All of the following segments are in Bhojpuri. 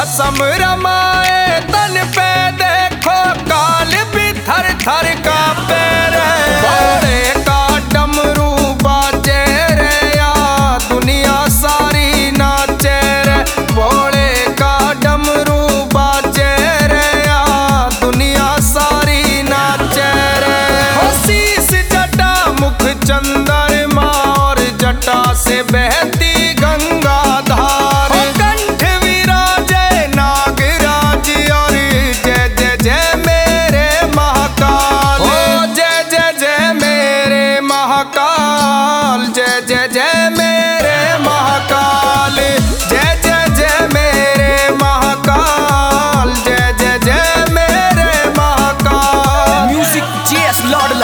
मौसम रमाए तन पे देखो काल भी थर थर कांपे रे। भोले का डमरू बाजे रे या दुनिया सारी नाचे रे। भोले का डमरू बाजे रे या दुनिया सारी नाचे रे। शीश जटा मुख चंद्रमा और जटा से बहती गंगा धार। कंठ विराजे नागराज और जय जय जय मेरे महाकाल। जय जय जय मेरे महाकाल। जय जय जय मेरे महाकाल। जय जय जय मेरे महाकाल। जय जय जय मेरे महाकाल। म्यूजिक जेएस लाडला।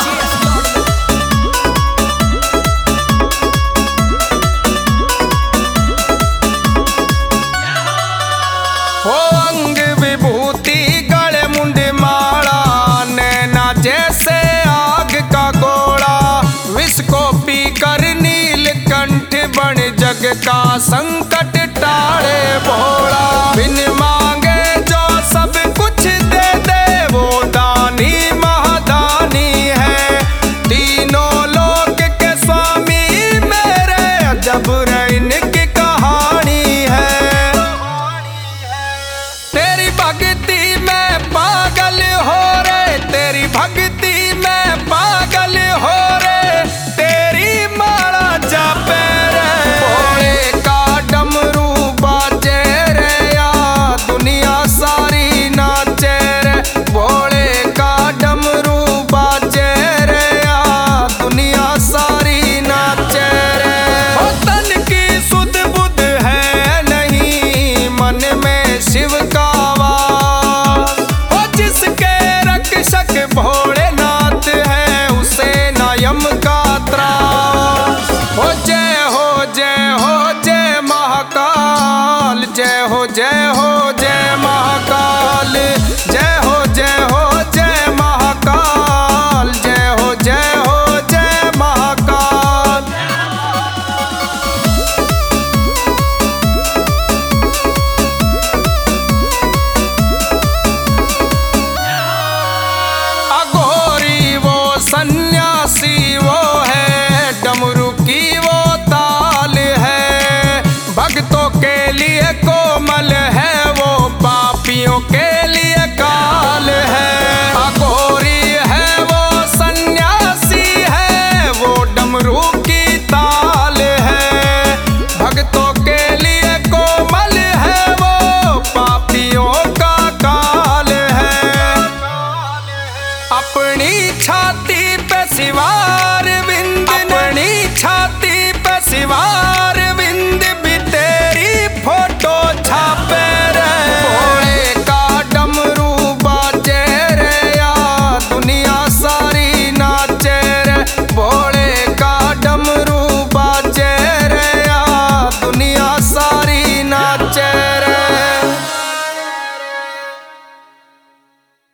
अंग विभूति गले मुंड माला नैना जैसे आग का गोला। विष को पी कर नीलकंठ बन जग का संग